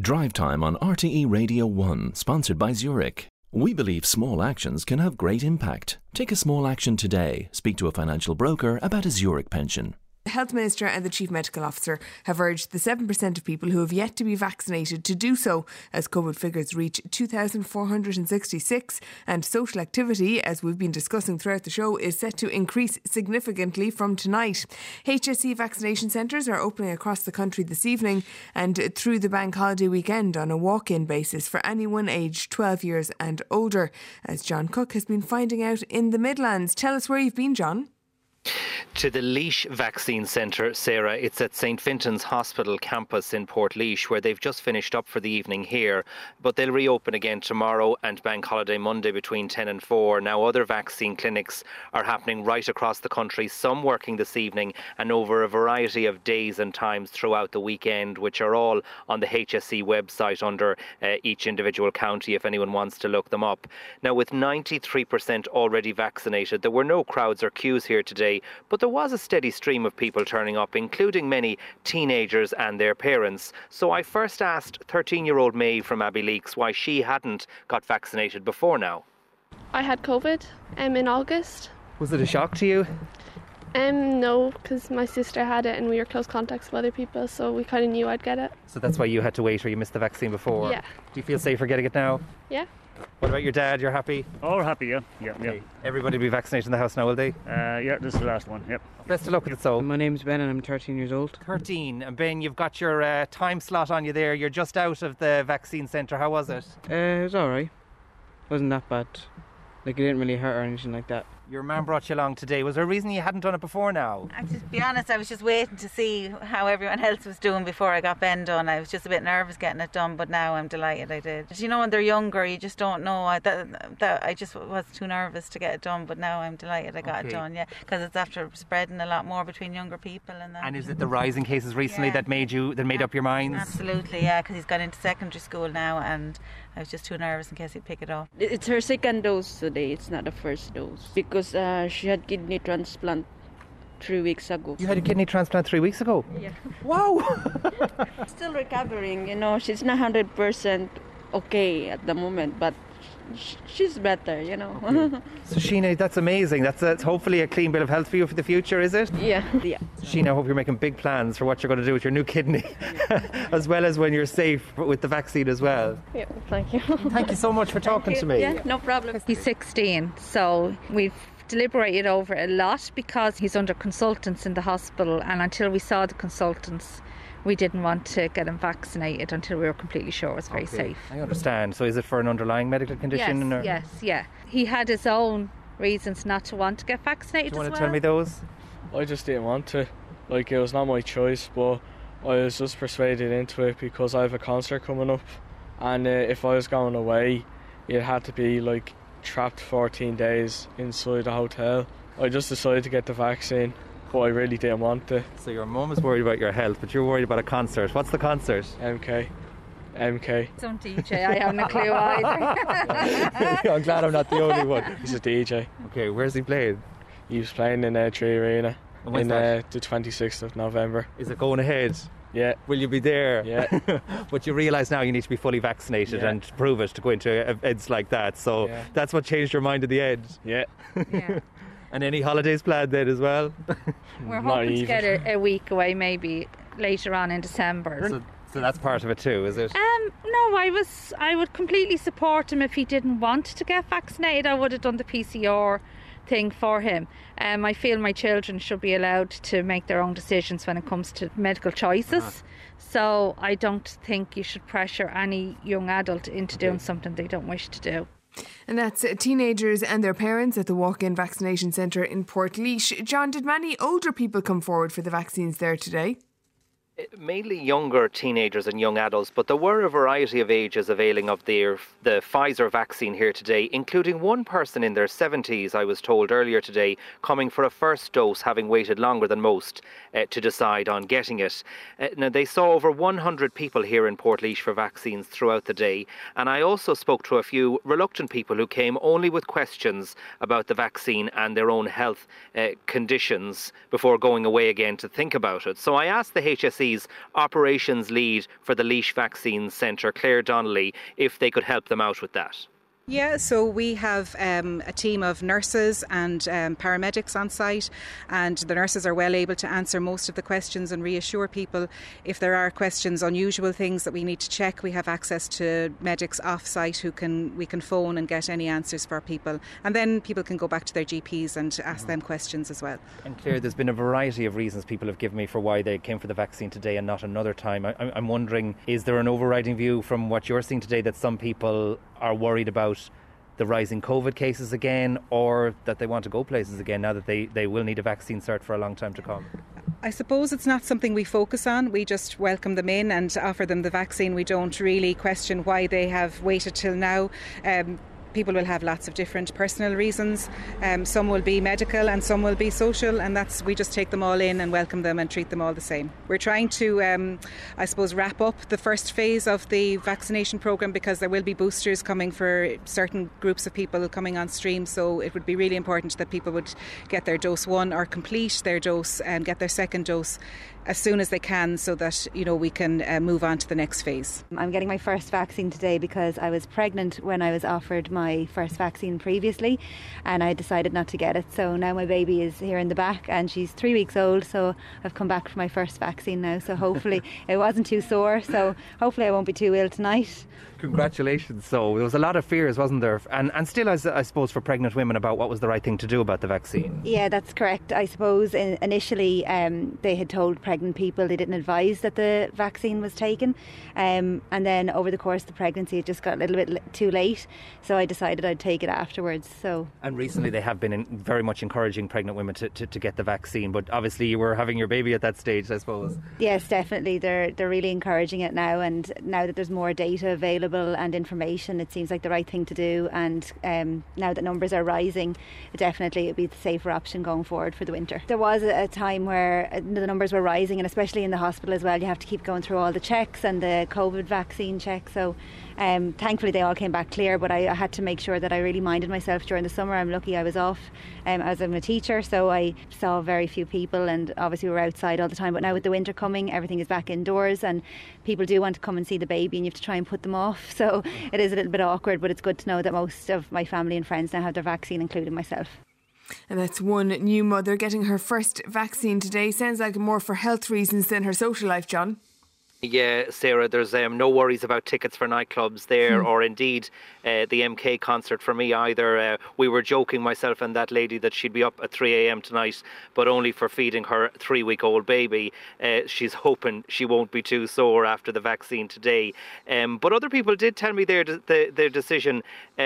Drive Time on RTE Radio 1, sponsored by Zurich. We believe small actions can have great impact. Take a small action today. Speak to a financial broker about a Zurich pension. The Health Minister and the Chief Medical Officer have urged the 7% of people who have yet to be vaccinated to do so as COVID figures reach 2,466 and social activity, as we've been discussing throughout the show, is set to increase significantly from tonight. HSE vaccination centres are opening across the country this evening and through the bank holiday weekend on a walk-in basis for anyone aged 12 years and older, as John Cook has been finding out in the Midlands. Tell us where you've been, John. To the Laois Vaccine Centre, Sarah. It's at St Fintan's Hospital campus in Portlaoise, where they've just finished up for the evening here. But they'll reopen again tomorrow and Bank Holiday Monday between 10 and 4. Now, other vaccine clinics are happening right across the country, some working this evening and over a variety of days and times throughout the weekend, which are all on the HSE website under each individual county if anyone wants to look them up. Now, with 93% already vaccinated, there were no crowds or queues here today, but there was a steady stream of people turning up, including many teenagers and their parents. So I first asked 13-year-old Maeve from Abbeyleix why she hadn't got vaccinated before now. I had COVID in August. Was it a shock to you? No, because my sister had it and we were close contacts with other people, so we kind of knew I'd get it. So that's why you had to wait, or you missed the vaccine before? Yeah. Do you feel safer getting it now? Yeah. What about your dad? You're happy? Oh, we're happy, yeah. Okay. Everybody will be vaccinated in the house now, will they? Yeah, this is the last one, yep. Best of luck with it, so. My name's Ben and I'm 13 years old. 13. And Ben, you've got your time slot on you there. You're just out of the vaccine centre. How was it? It was alright. Wasn't that bad. Like, it didn't really hurt or anything like that. Your man brought you along today. Was there a reason you hadn't done it before now? To be honest, I was just waiting to see how everyone else was doing before I got Ben done. I was just a bit nervous getting it done, but now I'm delighted I did. You know, when they're younger, you just don't know. I just was too nervous to get it done, but now I'm delighted I got it done, yeah, because it's after spreading a lot more between younger people and that. And is it the rising cases recently that made up your minds? Absolutely, yeah, because he's gone into secondary school now, and I was just too nervous in case he'd pick it up. It's her second dose today, it's not the first dose, because she had kidney transplant 3 weeks ago. You had a kidney transplant 3 weeks ago? Yeah. Wow! Still recovering, you know, she's not 100% okay at the moment, but she's better, you know. Okay. So Sheena, that's amazing. That's hopefully a clean bill of health for you for the future, is it? Yeah. So Sheena, I hope you're making big plans for what you're going to do with your new kidney, as well as when you're safe with the vaccine as well. Yeah, thank you. Thank you so much for talking to me. Yeah, no problem. He's 16, so we've deliberated over a lot because he's under consultants in the hospital, and until we saw the consultants, we didn't want to get him vaccinated until we were completely sure it was very safe. I understand. So is it for an underlying medical condition? Yes. He had his own reasons not to want to get vaccinated. Do you want to tell me those? I just didn't want to. It was not my choice, but I was just persuaded into it because I have a concert coming up, and if I was going away, it had to be trapped 14 days inside a hotel. I just decided to get the vaccine, but I really didn't want to. So your mum is worried about your health, but you're worried about a concert. What's the concert? MK. Some DJ, I haven't a clue either. I'm glad I'm not the only one. He's a DJ. Okay, where's he playing? He was playing in Tree Arena on the 26th of November. Is it going ahead? Yeah. Will you be there? Yeah. But you realise now you need to be fully vaccinated and prove it to go into events like that. So that's what changed your mind at the end. Yeah. And any holidays planned then as well? We're hoping to get a week away, maybe later on in December. So that's part of it too, is it? No, I would completely support him if he didn't want to get vaccinated. I would have done the PCR thing for him. I feel my children should be allowed to make their own decisions when it comes to medical choices. So I don't think you should pressure any young adult into doing something they don't wish to do. And that's teenagers and their parents at the walk-in vaccination centre in Portlaoise. John, did many older people come forward for the vaccines there today? Mainly younger teenagers and young adults, but there were a variety of ages availing of the Pfizer vaccine here today, including one person in their 70s, I was told earlier today, coming for a first dose, having waited longer than most to decide on getting it. Now, they saw over 100 people here in Portlaoise for vaccines throughout the day, and I also spoke to a few reluctant people who came only with questions about the vaccine and their own health conditions before going away again to think about it. So I asked the HSE Pharmacy's operations lead for the Laois Vaccine Centre, Claire Donnelly, if they could help them out with that. Yeah, so we have a team of nurses and paramedics on site, and the nurses are well able to answer most of the questions and reassure people. If there are questions, unusual things that we need to check, we have access to medics off site who we can phone and get any answers for people, and then people can go back to their GPs and ask them questions as well. And Claire, there's been a variety of reasons people have given me for why they came for the vaccine today and not another time. I'm wondering, is there an overriding view from what you're seeing today that some people are worried about the rising COVID cases again, or that they want to go places again now that they will need a vaccine cert for a long time to come? I suppose it's not something we focus on. We just welcome them in and offer them the vaccine. We don't really question why they have waited till now. People will have lots of different personal reasons. Some will be medical and some will be social, and we just take them all in and welcome them and treat them all the same. We're trying to, I suppose, wrap up the first phase of the vaccination programme, because there will be boosters coming for certain groups of people coming on stream, so it would be really important that people would get their dose 1 or complete their dose and get their second dose as soon as they can, so that we can move on to the next phase. I'm getting my first vaccine today because I was pregnant when I was offered my first vaccine previously, and I decided not to get it. So now my baby is here in the back and she's 3 weeks old, so I've come back for my first vaccine now. So hopefully it wasn't too sore, so hopefully I won't be too ill tonight. Congratulations. So there was a lot of fears, wasn't there? And still, I suppose, for pregnant women about what was the right thing to do about the vaccine. Yeah, that's correct. I suppose initially they had told pregnant people they didn't advise that the vaccine was taken. And then over the course of the pregnancy, it just got a little bit too late. So I decided I'd take it afterwards. And recently they have been very much encouraging pregnant women to get the vaccine. But obviously you were having your baby at that stage, I suppose. Yes, definitely. They're really encouraging it now. And now that there's more data available and information, it seems like the right thing to do, and now that numbers are rising, definitely it would be the safer option going forward for the winter. There was a time where the numbers were rising, and especially in the hospital as well, you have to keep going through all the checks and the COVID vaccine checks, so thankfully they all came back clear, but I had to make sure that I really minded myself during the summer. I'm lucky I was off as I'm a teacher, so I saw very few people, and obviously we were outside all the time. But now with the winter coming, everything is back indoors, and people do want to come and see the baby, and you have to try and put them off. So it is a little bit awkward, but it's good to know that most of my family and friends now have their vaccine, including myself. And that's one new mother getting her first vaccine today. Sounds like more for health reasons than her social life, John. Yeah, Sarah, there's no worries about tickets for nightclubs there, or indeed the MK concert for me either. We were joking, myself and that lady, that she'd be up at 3 a.m. tonight, but only for feeding her 3-week-old baby. She's hoping she won't be too sore after the vaccine today. But other people did tell me their decision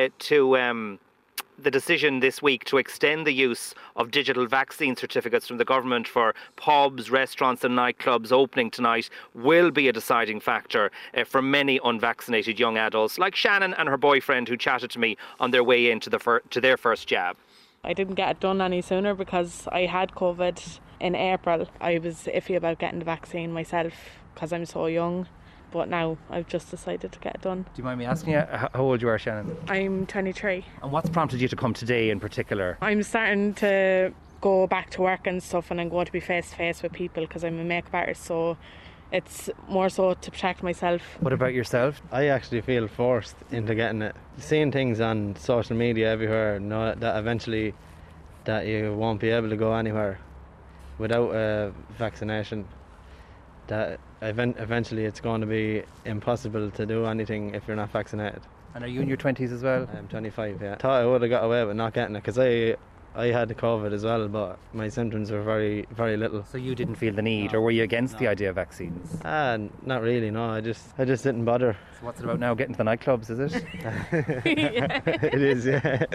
the decision this week to extend the use of digital vaccine certificates from the government for pubs, restaurants and nightclubs opening tonight will be a deciding factor for many unvaccinated young adults, like Shannon and her boyfriend, who chatted to me on their way into to their first jab. I didn't get it done any sooner because I had COVID in April. I was iffy about getting the vaccine myself because I'm so young. But now I've just decided to get it done. Do you mind me asking you how old you are, Shannon? I'm 23. And what's prompted you to come today in particular? I'm starting to go back to work and stuff, and I'm going to be face to face with people because I'm a makeup artist, so it's more so to protect myself. What about yourself? I actually feel forced into getting it. Seeing things on social media everywhere, know that eventually that you won't be able to go anywhere without a vaccination. That eventually it's going to be impossible to do anything if you're not vaccinated. And are you in your 20s as well? I'm 25, yeah. Thought I would have got away with not getting it because I had the COVID as well, but my symptoms were very, very little. So you didn't feel the need, or were you against the idea of vaccines? Not really, no. I just didn't bother. So what's it about now? Getting to the nightclubs, is it? It is,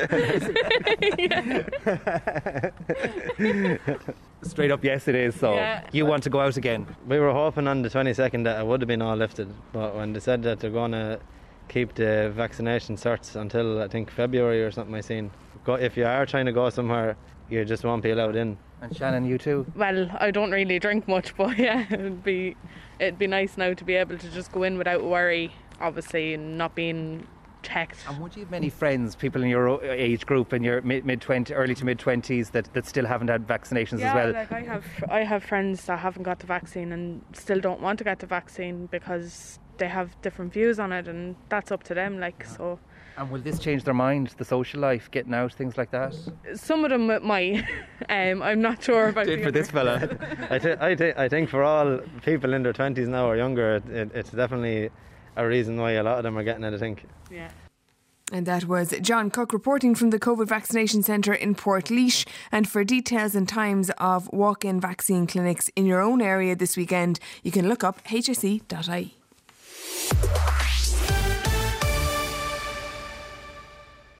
yeah. Straight up, yes, it is. So you want to go out again? We were hoping on the 22nd that it would have been all lifted, but when they said that they're going to keep the vaccination certs until I think February or something, I seen. If you are trying to go somewhere, you just won't be allowed in. And Shannon, you too? Well, I don't really drink much, but yeah, it'd be nice now to be able to just go in without worry, obviously, and not being protect. And would you have many friends, people in your age group, in your early to mid-20s that still haven't had vaccinations as well? Like I have friends that haven't got the vaccine and still don't want to get the vaccine because they have different views on it, and that's up to them. So. And will this change their mind, the social life, getting out, things like that? Some of them might. I'm not sure about for this fella. I think for all people in their 20s now or younger, it's definitely a reason why a lot of them are getting it, I think. Yeah. And that was John Cook reporting from the COVID vaccination centre in Portlaoise. And for details and times of walk-in vaccine clinics in your own area this weekend, you can look up hse.ie.